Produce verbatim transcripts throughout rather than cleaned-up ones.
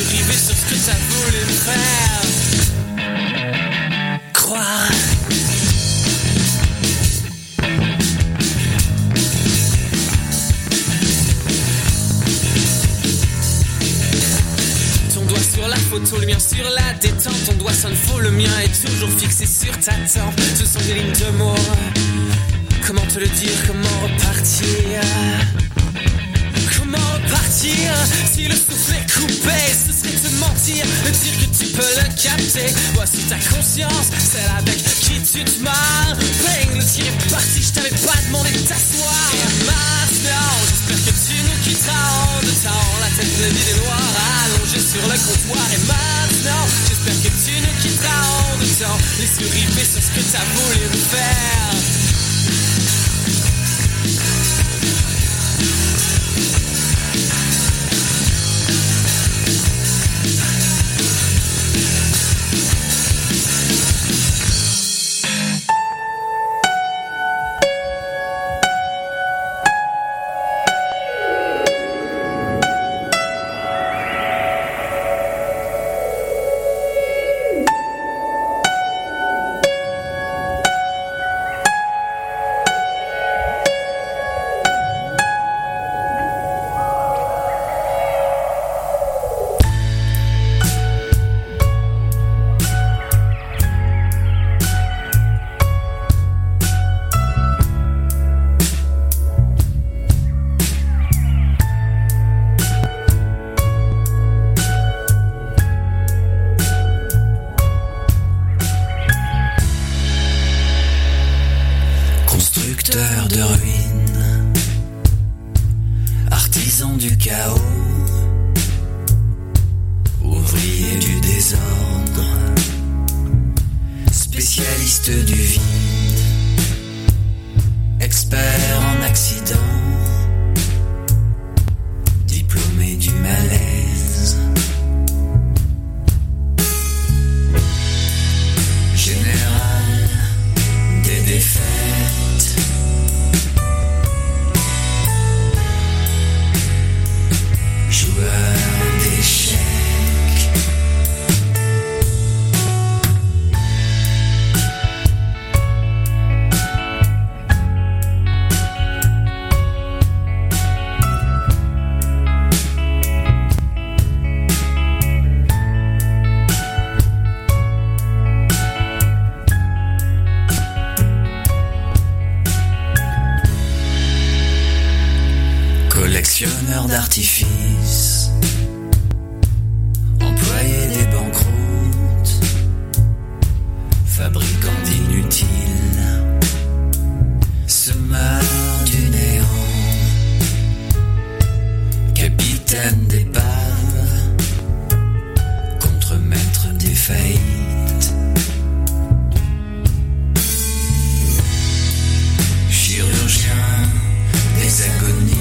surriver sur ce que t'as voulu me faire croire. Sur la photo, le mien sur la détente. Ton doigt sonne faux, le mien est toujours fixé sur ta tempe. Ce sont des lignes de mots. Comment te le dire, comment repartir? Comment repartir? Si le souffle est coupé, ce serait te mentir. Me dire que tu peux le capter. Voici ta conscience, celle avec qui tu te marres. Bang, le tir est parti, je t'avais pas demandé de t'asseoir. Et maintenant, j'espère que tu nous quitteras en deux temps. La tête vide et noire, allongée sur le comptoir. Et maintenant, j'espère que tu nous quitteras en deux temps. Les surriver sur ce que t'as voulu me faire. Collectionneur d'artifices, employé des banqueroutes, fabricant d'inutiles, semeur du néant, capitaine d'épave, contremaître des faillites, chirurgien des agonies,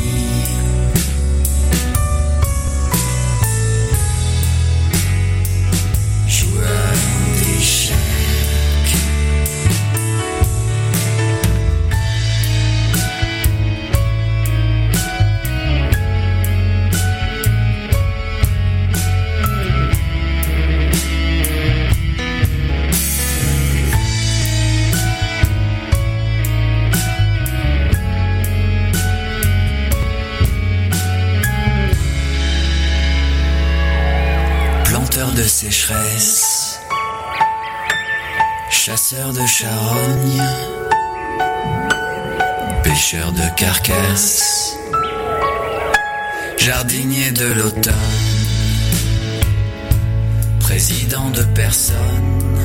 de sécheresse, chasseur de charognes, pêcheur de carcasses, jardinier de l'automne, président de personne,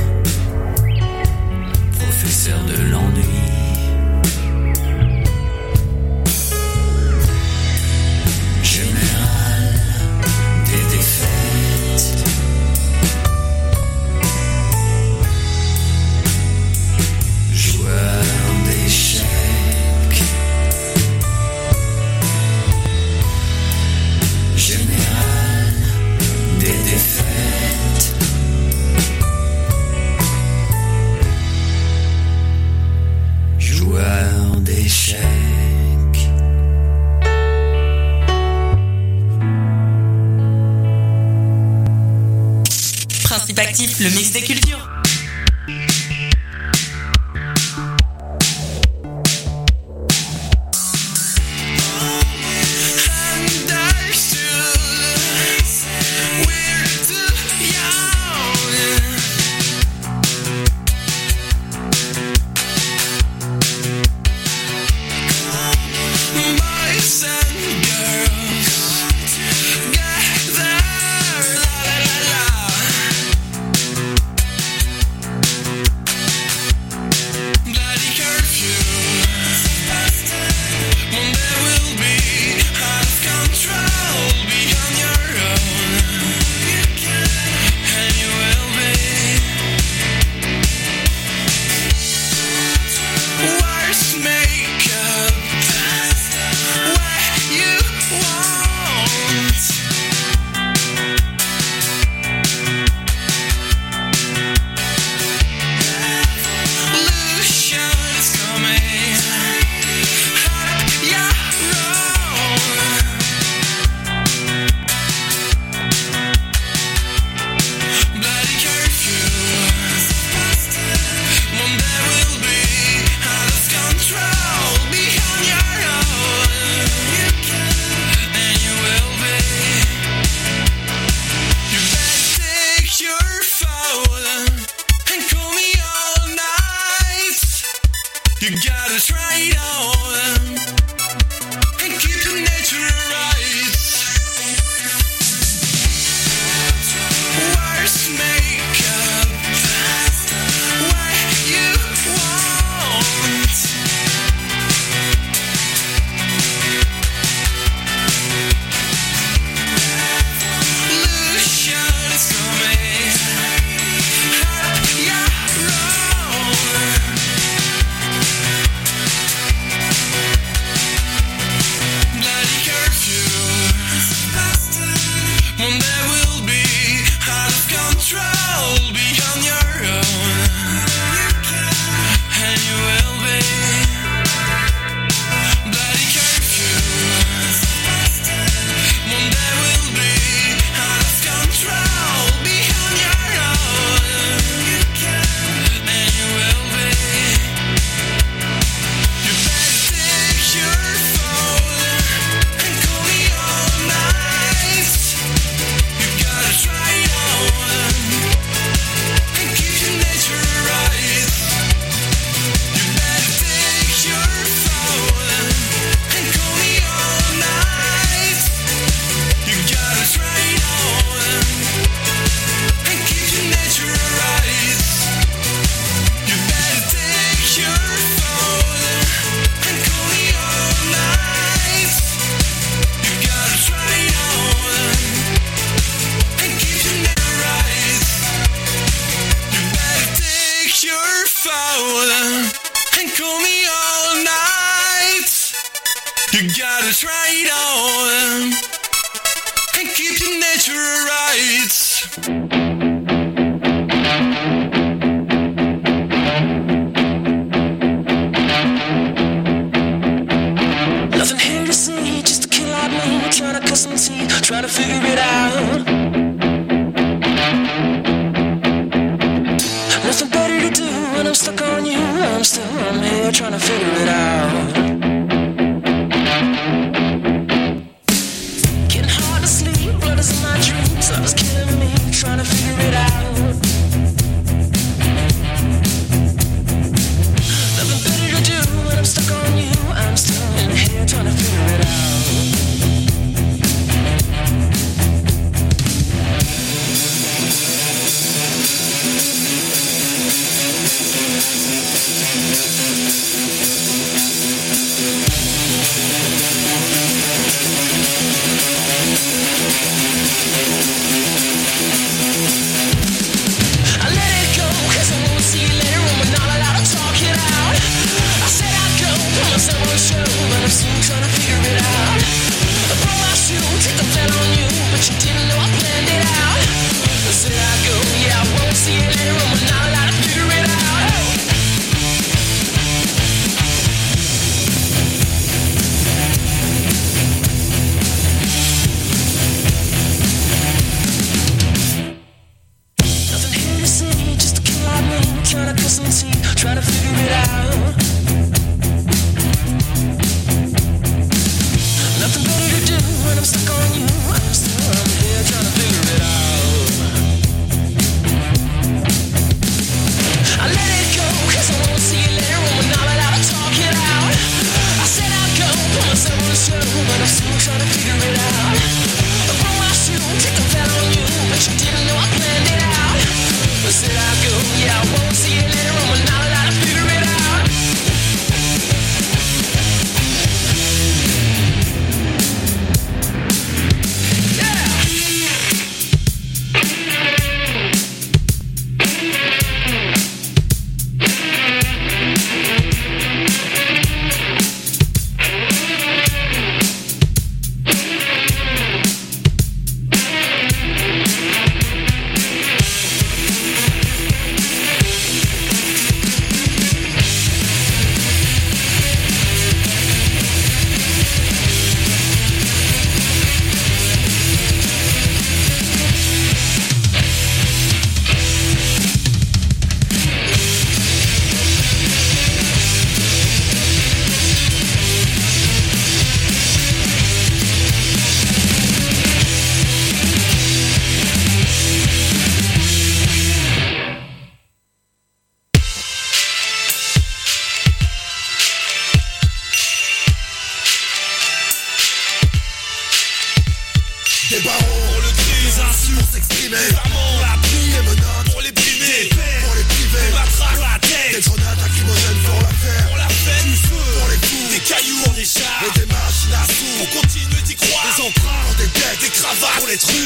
professeur de l'ennui. Principe Actif, le mix des cultures.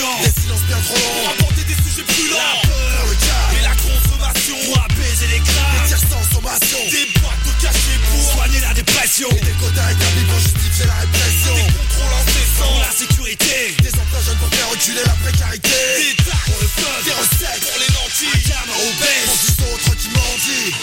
silence, des silences bien trop longs pour aborder des sujets brûlants. La peur, le calme et la consommation pour apaiser les craintes, des tiers sans sommation, des boîtes de cachet pour soigner la dépression, et des quotas établis pour justifier la répression, des contrôles incessants pour la sécurité, des emplois jeunes pour faire reculer la précarité, des taxes pour le fun, des recettes pour les nantis, un gamin obèse pour dix autres qui mendient.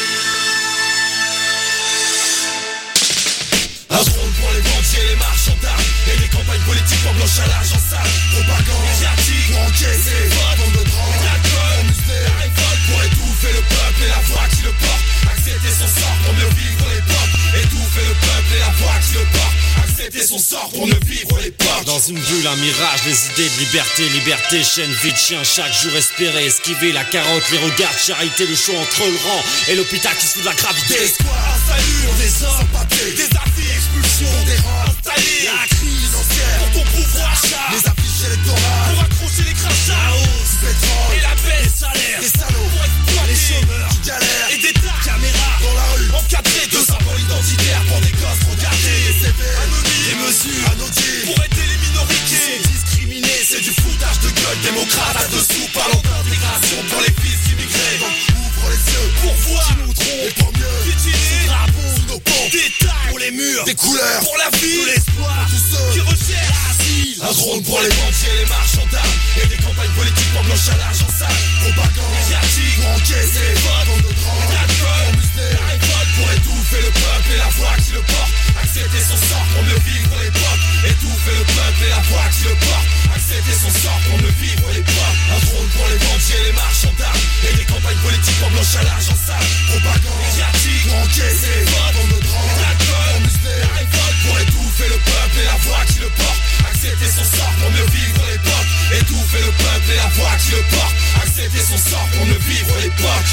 Un drone pour les banquiers, les marchands d'armes et les campagnes politiques pour blanchage en salle. Propagande médiatique pour encaisser vote, bande de drogue, d'alcool pour museler la révolte, pour étouffer le peuple et la voix qui le porte. Accepter son sort pour mieux vivre l'époque. Étouffer le peuple et la voix qui le porte. Accepter son sort pour mieux vivre l'époque. Dans une bulle, un mirage, les idées de liberté, liberté, chaîne, vie de chien, chaque jour espérer, esquiver la carotte, les regards, charité, le choix entre le rang et l'hôpital qui sous la gravité. Des espoirs, un salut pour des hommes sans papier, des affaires, expulsion pour des rangs installés, la crise financière pour ton pouvoir d'achat, les affiches électorales pour accrocher les crachats, la hausse du pétrole et la baisse des salaires, des salauds pour exploiter les chômeurs qui galèrent, et des tas caméras dans la rue encadrées de symboles identitaires pour des gosses regardés, des C V anonymes, des mesures anodines pour aider les minorités qui sont discriminées. C'est du foutage de gueule démocrate à dessous, parlons d'intégration pour les fils immigrés. Donc ouvre les yeux pour voir qui nous trompe et pour mieux piétiner drapeaux sous nos ponts, des tags pour les murs, des couleurs pour la vie, de l'espoir pour tous ceux qui recherchent l'asile. Un drone pour les banquiers, les marchands d'armes et des campagnes politiques pour blanchage en salle. Propagande médiatique pour encaisser vote, bande de drogue, d'alcool pour museler la révolte, pour étouffer le peuple et la voix qui le porte. Accepter son sort pour mieux vivre l'époque. Étouffer le peuple et la voix qui le porte. Accepter son sort pour mieux vivre l'époque. Un drone pour les banquiers, les marchands d'armes et des campagnes politiques pour blanchage en salle. Propagande médiatique pour encaisser vote, bande de drogue, d'alcool pour museler la révolte, pour étouffer le peuple et la voix qui le porte. Accepter son sort pour mieux vivre l'époque. Étouffer le peuple et la voix qui le porte. Accepter son sort pour mieux vivre l'époque.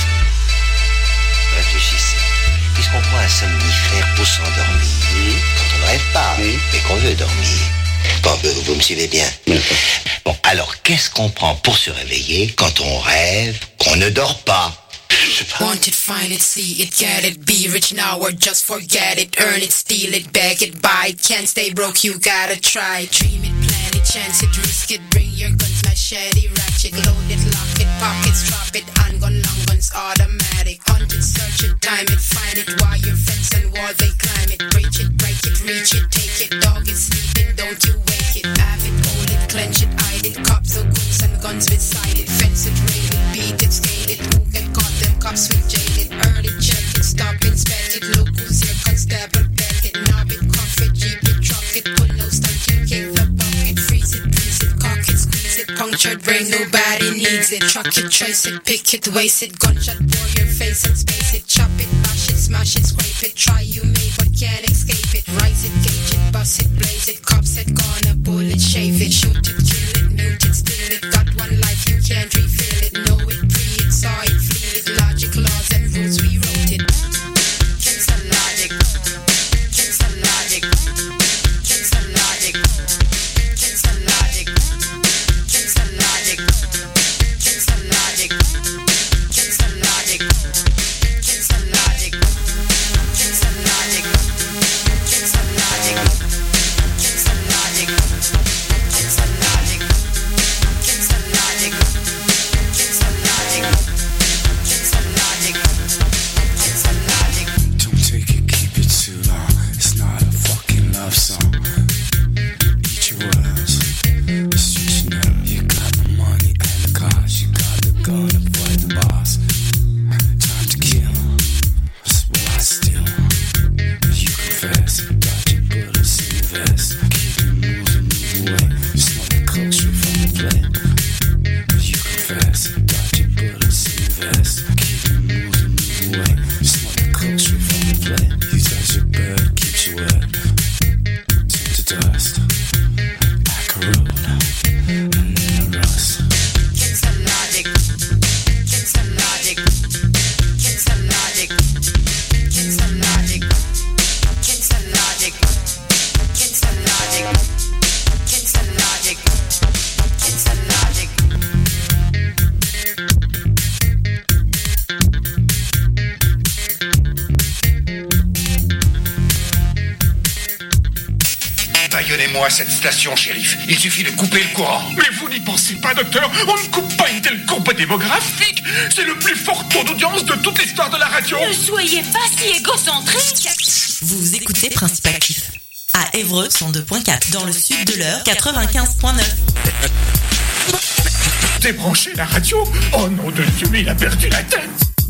Réfléchissez. Puisqu'on prend un somnifère pour s'endormir, mmh. quand on ne rêve pas, mmh. mais qu'on veut dormir. Bon, vous, vous me suivez bien. Mmh. Bon, alors qu'est-ce qu'on prend pour se réveiller quand on rêve qu'on ne dort pas? Want it, find it, see it, get it, be rich now or just forget it, earn it, steal it, beg it, buy it, can't stay broke, you gotta try, dream it, plan it, chance it, risk it, bring your guns, machete, ratchet, load it, lock it, pockets, drop it, handgun, long guns, automatic, hunt it, search it, time it, find it, while your fence and wall, they climb it, break it, break it, reach it, take it, dog is sleeping, don't you wake it, have it, hold it, clench it, hide it, cops or goons and guns beside it, fence it, raid it, beat it, skate it, who get caught, them cops will jail it, early check it, stop inspect it, look who's here, constable, back it, knob it, cuff it, jeep it, truck it, put no stunt, you kick the bucket, freeze it, freeze it, cock it, squeeze it, punctured brain, nobody needs it, truck it, trace it, pick it, waste it, gunshot for your face and space it, chop it, bash it, smash it, scrape it, try you may but can't escape it, rise it, gauge it, bust it, blaze it, cops it, gonna pull it, shave it, shoot it, kill it, mute it, steal it, got one life, you can't refill it, know it, pre it, saw it, flee it, logic, laws and rules, we wrote it, kings and logic, kings and logic, kings and logic, kings and logic, kings and logic, kings and logic, kings and logic, kings and logic, kings and logic, kings and logic, kings and logic, kings and logic, kings and logic, kings and logic, kings and logic, kings and logic. Don't take it, keep it too long. It's not a fucking love song. Eat your words. The streets know you got the money and the cars. You got the gun to fight the boss. Time to kill. That's what I steal. You confess. Got your bullets in your vest. Keep it moving, move away. Smell the coke straight from the blade. You confess. Got your bullets in your vest. Keep it moving, move away. Smell the coke straight from the blade. You touch your bird, keeps you wet. Turn to dust. Like a road. And then a rust. Kings and logic, Donnez-moi cette station, shérif. Il suffit de couper le courant. Mais vous n'y pensez pas, docteur. On ne coupe pas une telle courbe démographique. C'est le plus fort taux d'audience de toute l'histoire de la radio. Ne soyez pas si égocentrique. Vous écoutez Principe Actif. À Évreux, cent deux point quatre. Dans le sud de l'Eure, quatre-vingt-quinze point neuf. Débranchez la radio. Oh nom de Dieu, mais il a perdu la tête.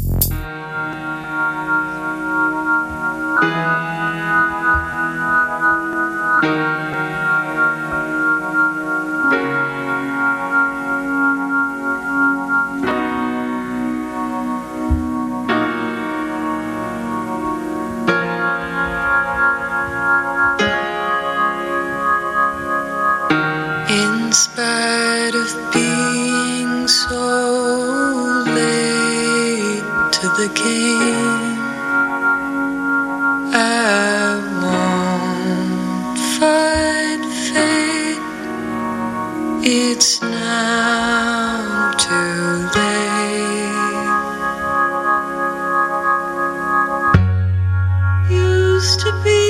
In spite of being so late to the game, I won't fight fate. It's now too late. Used to be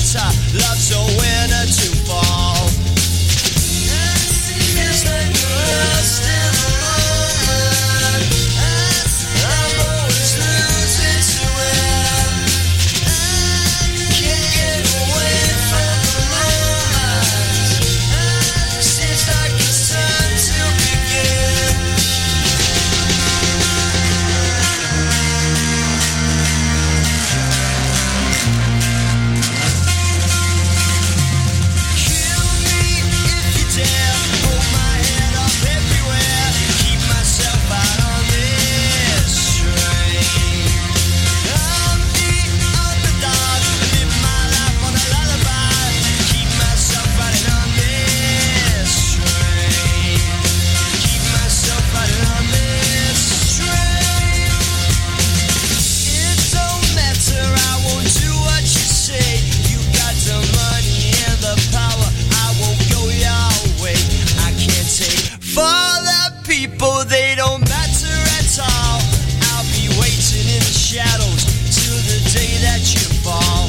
matter, love's a winner to fall. Feels like we're lost in the moment. I'm always losing to it. Can't get away from the moment. Seems like it's time to begin. Kill me if you dare. Hold my head up everywhere. Keep myself out on this train. I'm the underdog. Live my life on a lullaby. Keep myself riding on this train. Keep myself riding on this train. It don't matter, I won't do what you say. You got the money and the power, I won't go your way. I can't take for the people, they don't matter at all. I'll be waiting in the shadows till the day that you fall.